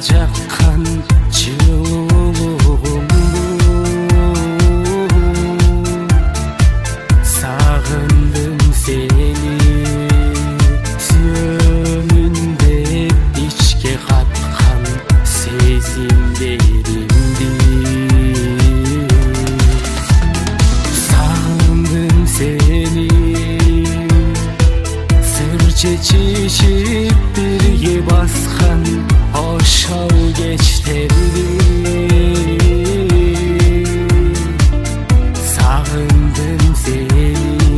жаққан жылулығыңды сағындым сені сүйемін деп içке қатқан сезімдерімді сағындым сені сыр чечишіп бірге басқан Oşal geçlerdi Sağındım seni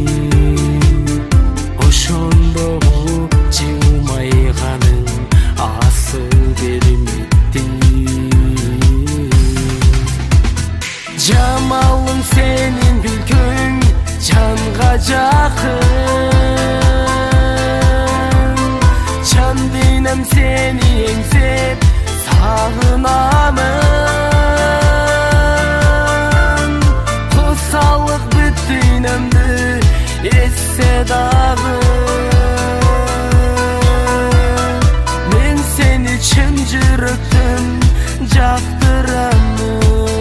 Oşonda cılmayğanın asıl vermedi Camalın senin gülkün canға жақын Can dinem seni еңсеп сағынамын Қосалық бүтінімді есе дағы Мен сені шын жүректен жақтырамын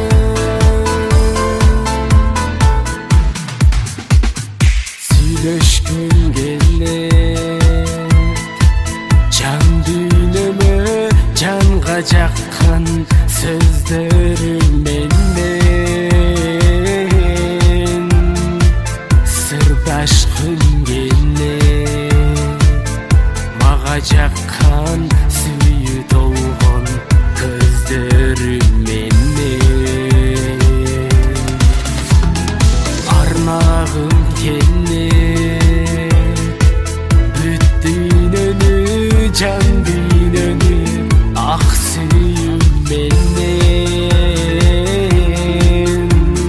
Сөйлешкім Canға жаққан сөздеріменен сырдашқым келет Маға жаққан сүйі толған көздеріменен Арнағым келет Бүттінені жан дүйнені Ақ сүйімменен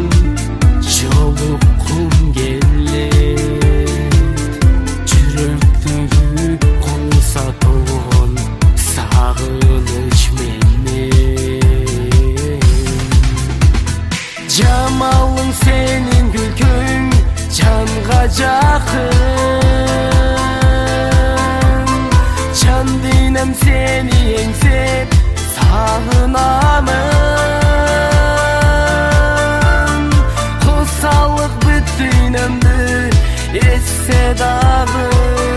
жолыққым келет жүректегі қоса толған сағынышменен Жамалың сенің күлкің жанға жақын Can dinem seni еңсеп сағынамын Қосалық бүтінімді есе дағы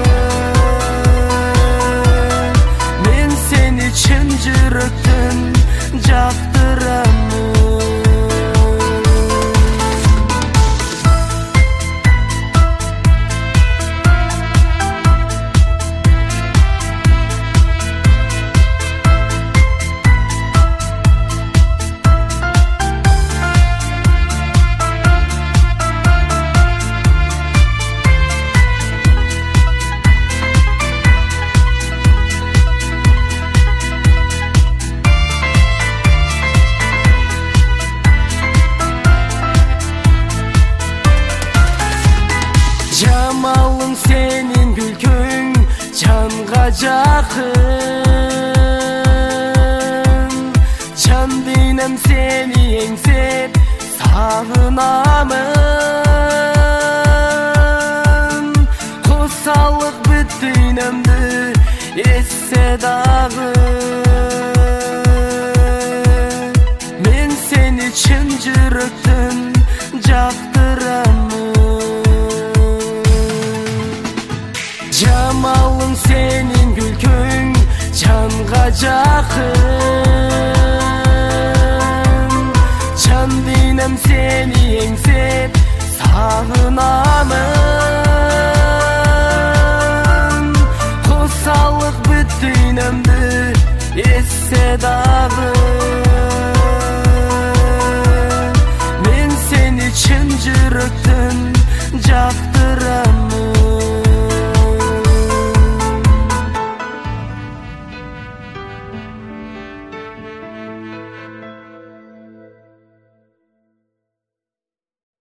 Мен сені шын жүректен жақтырамын Camalың senin gülkün canға жақын Can dinem seni еңсеп сағынамын Қосалық бүтінімді есе дағы Мен сені шын жүректен жақтырамын Camalың senin gülkün canға жақын Can dinem seni еңсеп сағынамын Қосалық бүтінімді есе дағы Мен сені шын жүректен